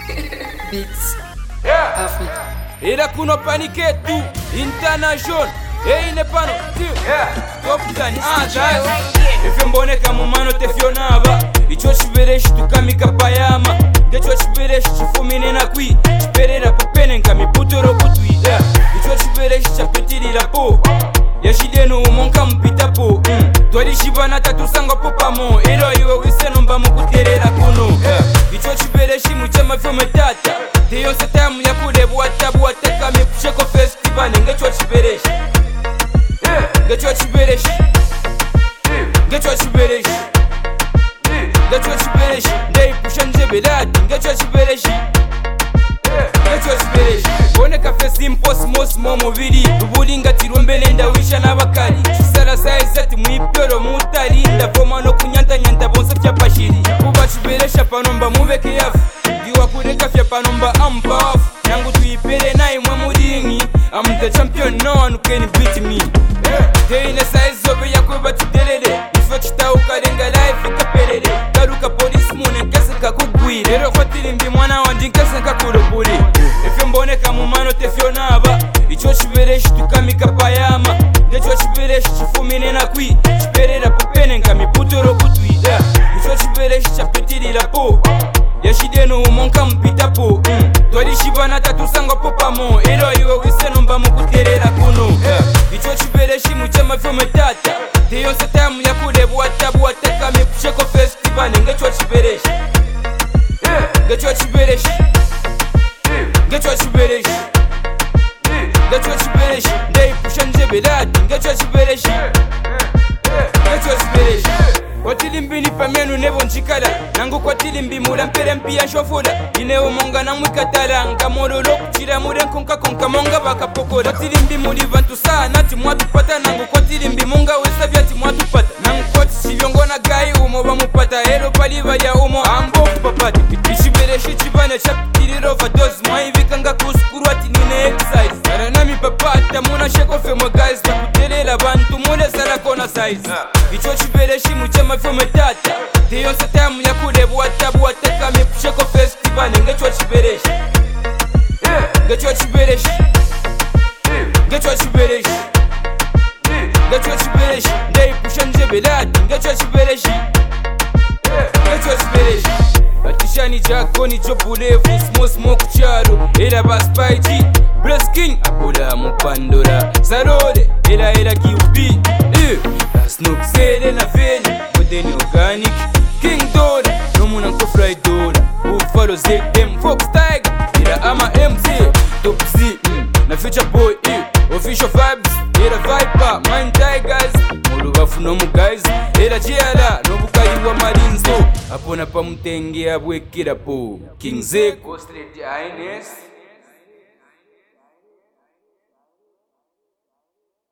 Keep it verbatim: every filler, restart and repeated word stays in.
Beats Yeah. Africa. Ila kuno panike tu international. Hey ne pano tu. Yeah. Top tani. Ah guys. Ife mboneka mu mano tefyonaba. Icho chibereshi tukamika payama. Ndecho chibereshi chifumine na kwi. Chiperera popene nkami putoro putwi. Yeah. Icho chibereshi chapetirira po. Yashideno umonka mpita po. Mm. Twali shibana tatu sanga popamo. Ilo iwe wiseno mba mukuterera kuno. Yeah. Icho chibereshi muchema vyome tata. Teyo setamu ya kulebu atabu ateka mipusheko festival. Ngecho chibereshi. Yeah. Ngecho chibereshi. Ngecho chibereshi. Ngecho chibereshi. Ndei pusha njebelati. Ngecho chibereshi. Ngecho chibereshi. Bone kafe simpo smo smo mubiri. Ubulinga tirumbele ndawisha n'abakali. Chisala size ati mwipero mutali. Ndavoma no kunyanta nyanta bonse fya pashiri. Kuba chiberesha panomba mubeke yafu. Diwa kureka fya panomba ampa wafu. Nangu tuipere na imwe muringi. I'm the champion, no one can beat me. Teine size obe yakwe batudelele. Ifo chita ukarenga life ukaperere. Garuka police mune nkese kakugwire. Lero kwatiri mbi mwana wandi nkese kakuruburi. Ife mboneka mu mano tefyonaba. Icho chibereshi tukamika payama. Ndecho chibereshi chifumine na kwi. Chiperera popene nkami putoro putwi. Icho chibereshi chapetirira po. Yashideno umonka mpita po. mm. Twali shibana tatu sanga popamo. Ilo iwe wiseno mba mukuterera kuno. yeah. Icho chibereshi muchema vyome tata. Teyo setamu ya kulebu atabu ateka mipusheko festival. Ngecho chibereshi. yeah. Ngecho chibereshi. yeah. Ngecho chibereshi. yeah. Ngecho chibereshi. Ndei pusha njebelati. Ngecho chibereshi. yeah. yeah. Ngecho chibereshi. Kwatilimbi ni pamenu nebo njikala. Nangu kwatilimbi mula mpere mpia shofola. Ineo monga na mwikatala. Nga morolo kuchira mure nkonka konka monga baka pokola. Kwatilimbi muli vantu saa nati mwatu pata. Nangu kwatilimbi monga wesa vyati mwatu pata. Nangu kwati chiviongo na gai umo ba mupata. Ero paliva ya umo ambo kupapati. Ishibereshi chibane chapitiriro vadozi. Mwaivika nga kuskuru ati nine exercise. Aranami papata muna shekofe mwa guys. Takutelela bantu mule sala kona size. Icho chibereshi muchema vyome tata. Teyo setamu ya kulebu atabu ateka mipusheko festival. Ngecho chibereshi. yeah. Ngecho chibereshi. yeah. Ngecho chibereshi. yeah. Ngecho chibereshi. Ndei pusha njebelati. Ngecho chibereshi. yeah. Ngecho chibereshi. Atishani jako ni jobulevu. Smo smo kucharo. Era baspaiji. Bless king. Abola mupandora. Zarore. Era era kiubi. Snook sele na veni. Kodeni organic. King Dora. Nomuna nko fly Dora. Buffalo Z M Fox Tiger. Ira ama M Z. Top Z. mm. Na future boy. eh. Official vibes. Ira Viper. Mind Tigers. Mulu bafu nomu guys. Ira Jiala. Nobukai wa Marinzo. Apona pa mutenge abwekira po. King Z. Coast Lady Highness.